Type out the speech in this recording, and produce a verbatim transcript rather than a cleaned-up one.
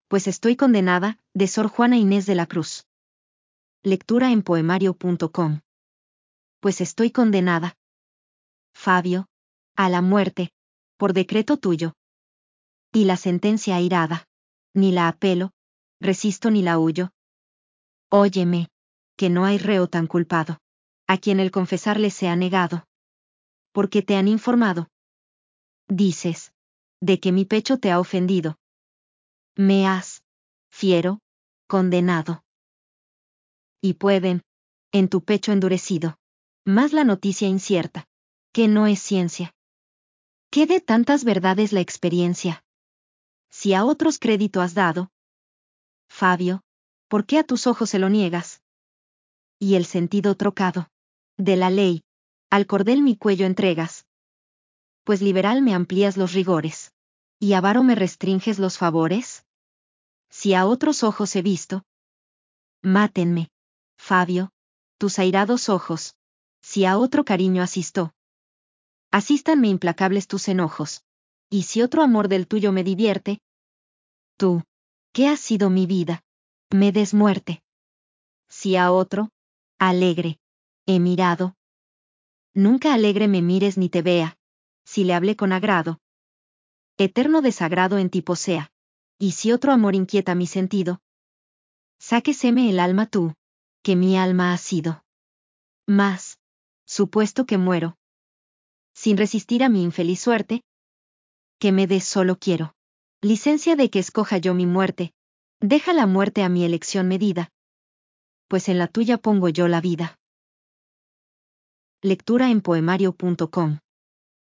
Pues estoy condenada, de Sor Juana Inés de la Cruz. Lectura en poemario punto com. Pues estoy condenada, Fabio, a la muerte, por decreto tuyo. Y la sentencia airada, ni la apelo, resisto ni la huyo. Óyeme, que no hay reo tan culpado, a quien el confesarle sea negado. Porque te han informado. Dices, de que mi pecho te ha ofendido. Me has, fiero, condenado. Y pueden, en tu pecho endurecido, más la noticia incierta, que no es ciencia. ¿Qué de tantas verdades la experiencia? Si a otros crédito has dado, Fabio, ¿por qué a tus ojos se lo niegas? Y el sentido trocado, de la ley, al cordel mi cuello entregas. Pues liberal me amplías los rigores, y avaro me restringes los favores. Si a otros ojos he visto, mátenme, Fabio, tus airados ojos, si a otro cariño asisto. Asístanme implacables tus enojos, y si otro amor del tuyo me divierte, tú, que has sido mi vida, me des muerte. Si a otro, alegre, he mirado, nunca alegre me mires ni te vea, si le hablé con agrado. Eterno desagrado en ti posea, y si otro amor inquieta mi sentido, sáqueseme el alma tú, que mi alma has sido. Mas, supuesto que muero, sin resistir a mi infeliz suerte, que me des solo quiero licencia de que escoja yo mi muerte, deja la muerte a mi elección medida, pues en la tuya pongo yo la vida. Lectura en poemario punto com.